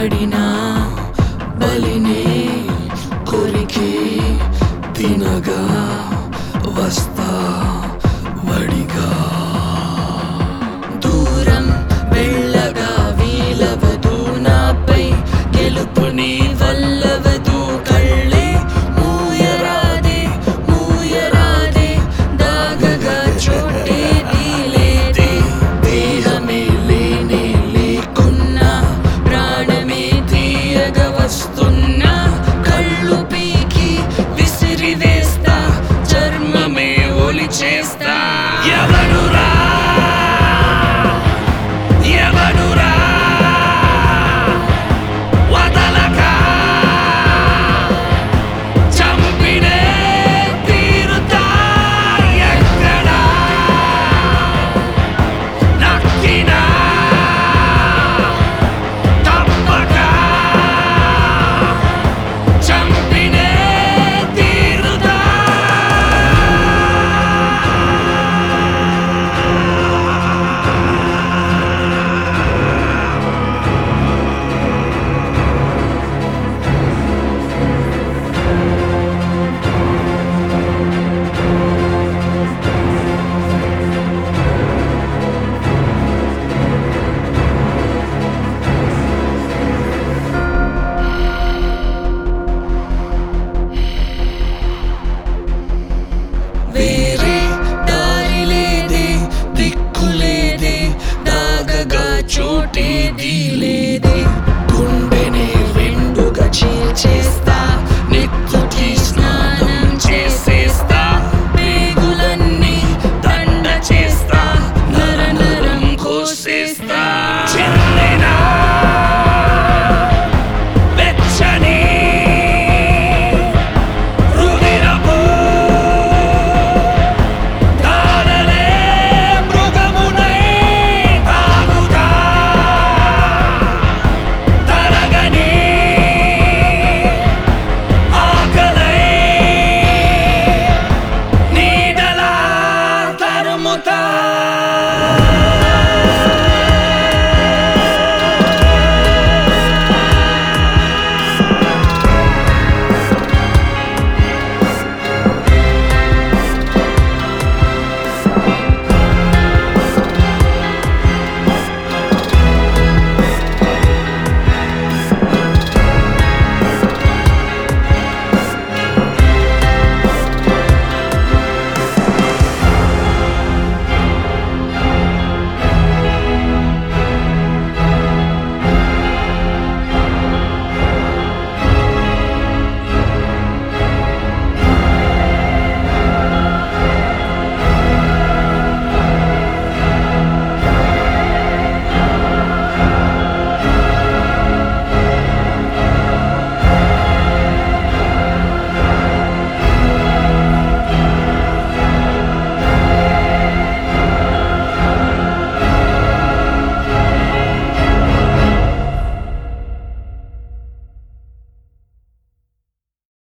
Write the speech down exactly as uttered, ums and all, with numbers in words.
పడినా బలినే కొరికి తినగా వస్తా వడిగా దూరం వెళ్ళగా వీలవదు నాపై గెలుపుని వల్లవదు కళ్ళే మూయరాదే మూయరాదే దాగగా చోటేది లేదే దేహమే లేనే లేకున్నా ప్రాణమే తీయగా వస్తున్నా కళ్ళు పీకి విసిరి వేస్తా చర్మమే ఒలి చేస్తా ఎవడురా ఎవడురా వదలక చంపినే తీరుతా ఎక్కడా నక్కినా తప్పక చంపినే తీరుతా వేరే దారి లేదే దిక్కు లేదే దాగగా చోటేది లేదే గుండెనే రెండుగా చీల్చేస్తా